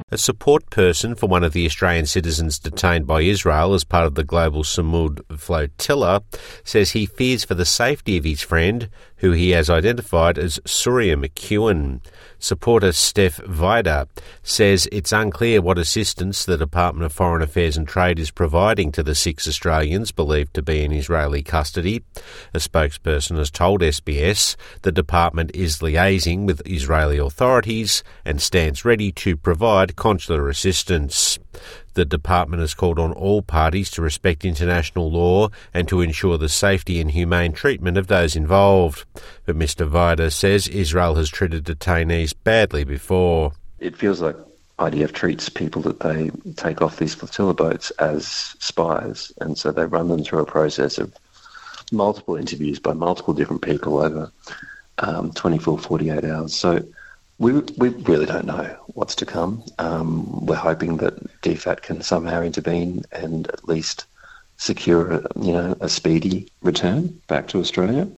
A support person for one of the Australian citizens detained by Israel as part of the global Samud flotilla says he fears for the safety of his friend, who he has identified as Surya McEwen. Supporter Steph Vida says it's unclear what assistance the Department of Foreign Affairs and Trade is providing to the 6 Australians believed to be in Israeli custody. A spokesperson has told SBS the department is liaising with Israeli authorities and stands ready to provide consular assistance. The department has called on all parties to respect international law and to ensure the safety and humane treatment of those involved. But Mr Vida says Israel has treated detainees badly before. It feels like IDF treats people that they take off these flotilla boats as spies, and so they run them through a process of multiple interviews by multiple different people over 24, 48 hours. So we really don't know what's to come. We're hoping that DFAT can somehow intervene and at least secure a speedy return back to Australia.